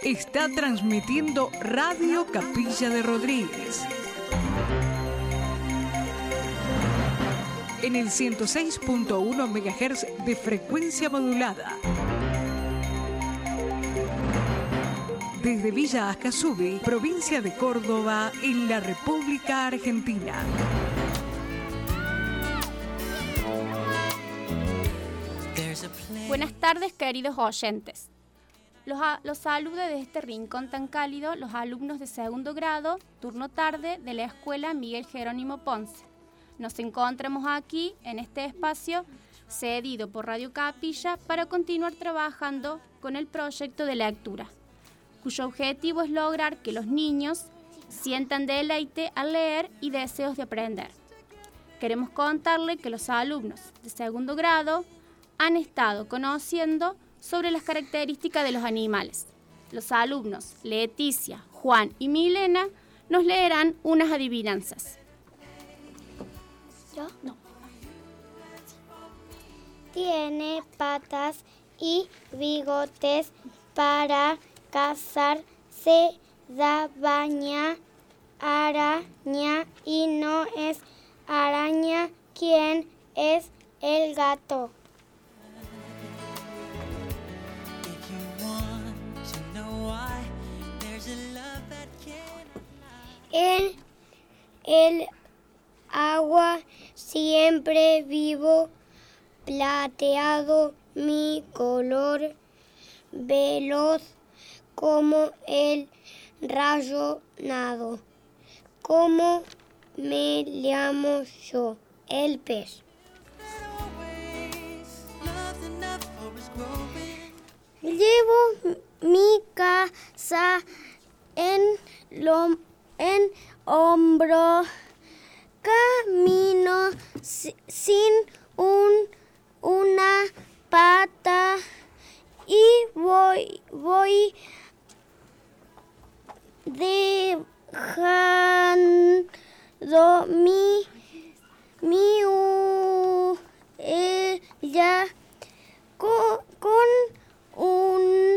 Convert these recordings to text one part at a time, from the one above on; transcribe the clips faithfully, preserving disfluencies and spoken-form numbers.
está transmitiendo Radio Capilla de Rodríguez. En el ciento seis punto uno megahertz de frecuencia modulada. Desde Villa Ascasubi, provincia de Córdoba, en la República Argentina. Buenas tardes, queridos oyentes. Los, a, los saludo desde este rincón tan cálido los alumnos de segundo grado, turno tarde, de la Escuela Miguel Jerónimo Ponce. Nos encontramos aquí, en este espacio, cedido por Radio Capilla, para continuar trabajando con el proyecto de lectura, cuyo objetivo es lograr que los niños sientan deleite al leer y deseos de aprender. Queremos contarle que los alumnos de segundo grado han estado conociendo sobre las características de los animales. Los alumnos Leticia, Juan y Milena nos leerán unas adivinanzas. ¿Yo? No. Tiene patas y bigotes para cazar, se da baña, araña y no es araña. ¿Quién es el gato? En el agua siempre vivo, plateado mi color, veloz como el rayo nado. ¿Cómo me llamo yo? El pez. Llevo mi casa en lo en hombro, camino si, sin un, una pata y voy, voy dejando mi, mi huella con, con un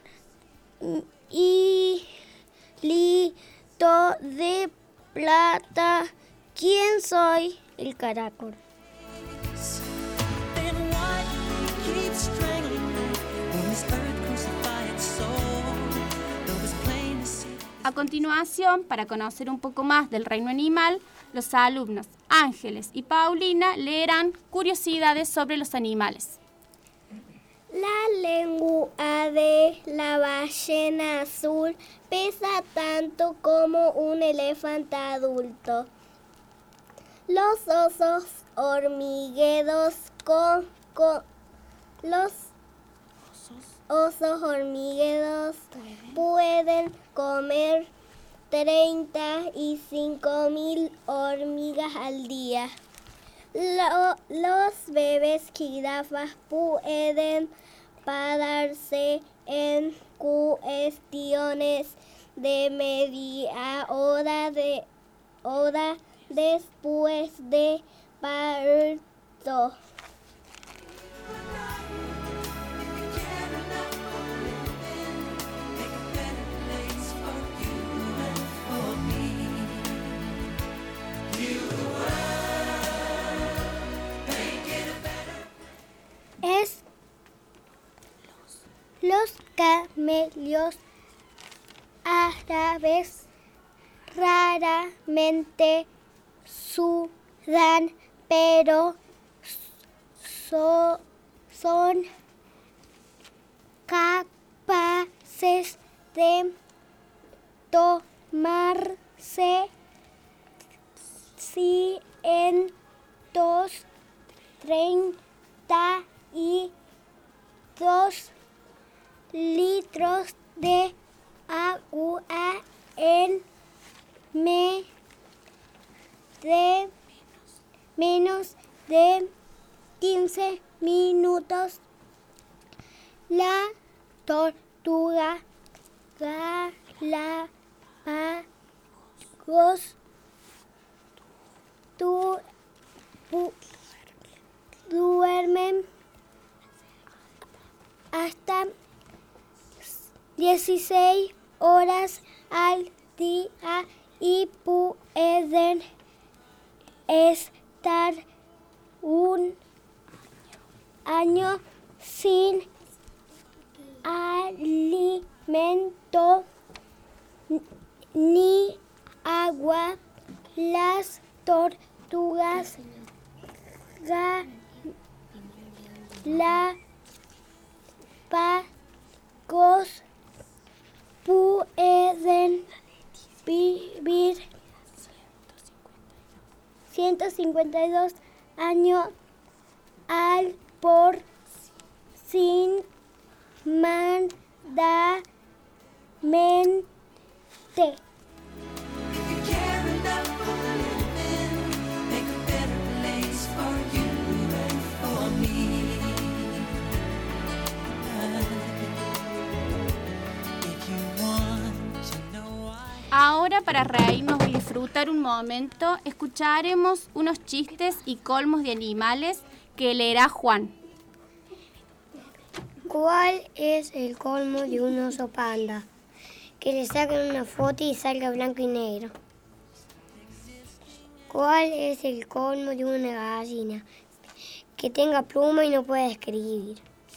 hilito de plata. ¿Quién soy? El caracol. A continuación, para conocer un poco más del reino animal, los alumnos Ángeles y Paulina leerán curiosidades sobre los animales. La lengua de la ballena azul pesa tanto como un elefante adulto. Los osos hormigueros con, con los osos hormigueros pueden comer treinta y cinco mil hormigas al día. Lo, los bebés jirafas pueden pararse en cuestiones de media hora de hora después de parto. Es los camellos árabes raramente sudan, pero so, son capaces de tomarse cientos treinta y dos litros de agua en me de menos de quince minutos. La tortuga Galápagos du, du, duermen hasta dieciséis horas al día y pueden estar un año sin alimento ni agua. Las tortugas galápagos pueden vivir ciento cincuenta y dos años al por sin mandamente. Ahora, para reírnos y disfrutar un momento, escucharemos unos chistes y colmos de animales que leerá Juan. ¿Cuál es el colmo de un oso panda? Que le saquen una foto y salga blanco y negro. ¿Cuál es el colmo de una gallina? Que tenga pluma y no pueda escribir.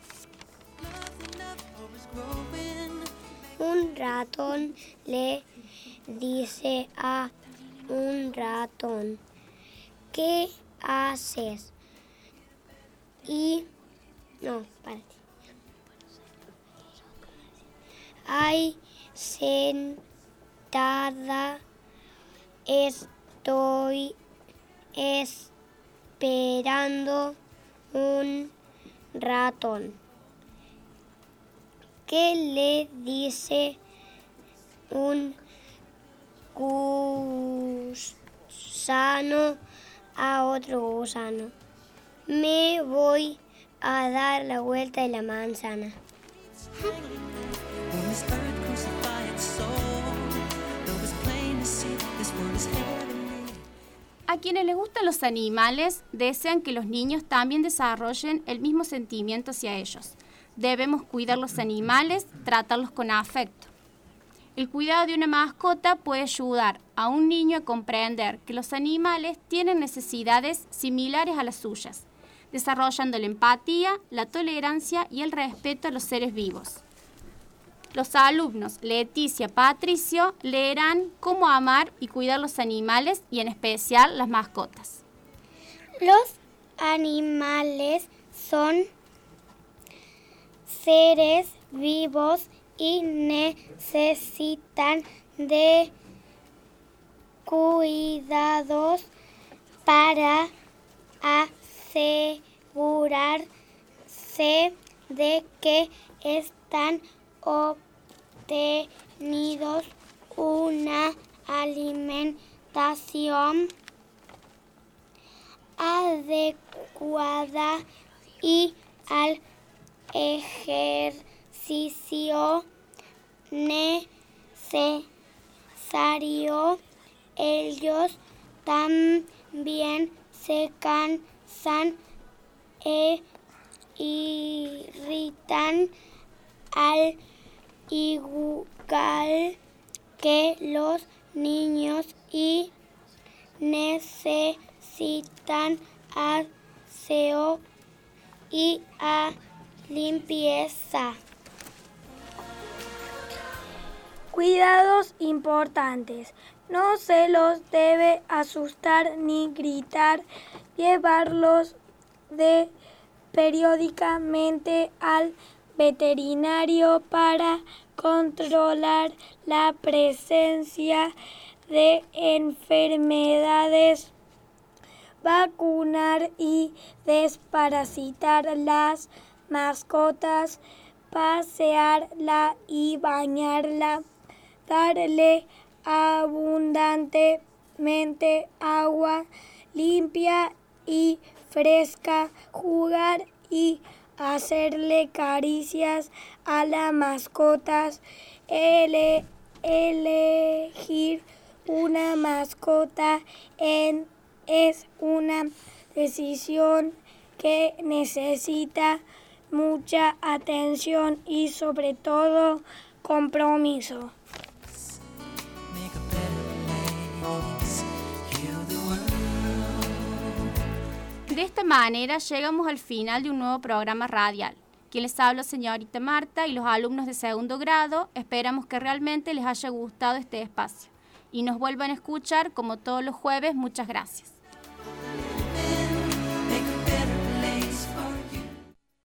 Un ratón le dice a un ratón: ¿qué haces? Y... no, párate. Ay, sentada estoy esperando un ratón. ¿Qué le dice un gusano a otro gusano? Me voy a dar la vuelta de la manzana. A quienes les gustan los animales, desean que los niños también desarrollen el mismo sentimiento hacia ellos. Debemos cuidar los animales, tratarlos con afecto. El cuidado de una mascota puede ayudar a un niño a comprender que los animales tienen necesidades similares a las suyas, desarrollando la empatía, la tolerancia y el respeto a los seres vivos. Los alumnos Leticia, Patricio leerán cómo amar y cuidar los animales y en especial las mascotas. Los animales son seres vivos y necesitan de cuidados para asegurarse de que están obtenidos una alimentación adecuada y al ejercicio necesario. Ellos también se cansan e irritan al igual que los niños y necesitan aseo y a limpieza. Cuidados importantes. No se los debe asustar ni gritar. Llevarlos de periódicamente al veterinario para controlar la presencia de enfermedades, vacunar y desparasitar las mascotas, pasearla y bañarla, darle abundantemente agua limpia y fresca, jugar y hacerle caricias a las mascotas, ele, elegir una mascota en, es una decisión que necesita mucha atención y sobre todo compromiso. De esta manera llegamos al final de un nuevo programa radial. Quien les habla, señorita Marta, y los alumnos de segundo grado, esperamos que realmente les haya gustado este espacio y nos vuelvan a escuchar como todos los jueves. Muchas gracias.